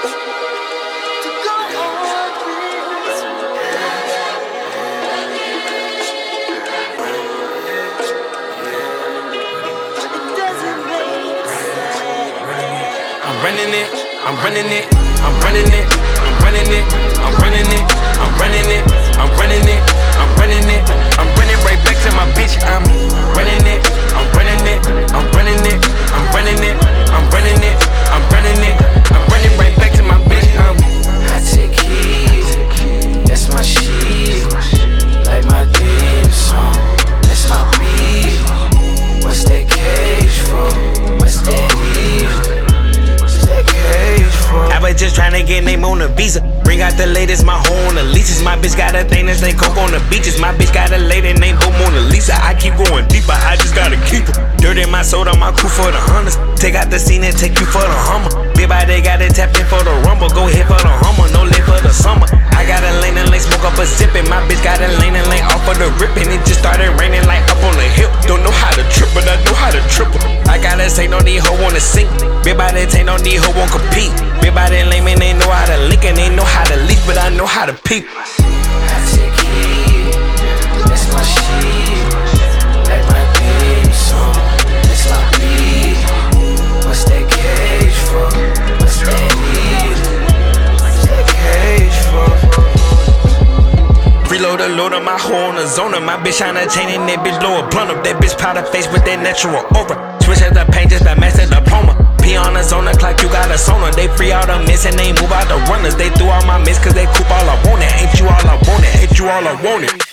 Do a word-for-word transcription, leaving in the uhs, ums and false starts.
I'm running it, I'm running it, I'm running it, I'm running it, I'm running it, I'm running it, I'm running it, I'm running it, I'm running right back to my bitch. I'm running it, I'm running it, I'm running it, I'm running it, I'm running it, I'm running it, I'm running right back to my bitch. I'm I take heat, that's my shit, like my theme song, that's my beat. What's that cage for? What's that heat? I was just tryna get name on the visa. Bring out the latest, my hoe on the leases. My bitch got a thing that's like coke on the beaches. My bitch got a lady named Bo Mona Lisa. I keep going deeper, I just gotta keep her. Dirt in my soda, my crew for the hunters. Take out the scene and take you for the Hummer. Big body got it tapped in for the rumble. Go hit for the Hummer, no late for the summer. I got a lane and lane, smoke up a zippin'. My bitch got a lane and lane off of the rippin'. It just started raining like up on the hill. Don't know how to trip, but I know how to triple. I gotta say, no need hoe wanna sink. Big body take no need hoe won't compete. Big body lame and they know how to link and they know how to leak, but I know how to peep. I take heat, that's my shit, like my theme song, that's my beat. What's that cage for? What's that heat? What's that cage for? Reload a load of my hoe on the zona. My bitch on a chain and that bitch blow a blunt up. That bitch powder face with that natural aura. Switch at the paint just to match the diploma. P on the zone clock, you got a sonar. They free all the miss and they move out the runners. They threw all my miss cause they coop all I want it. Ain't you all I want it, ain't you all I want it.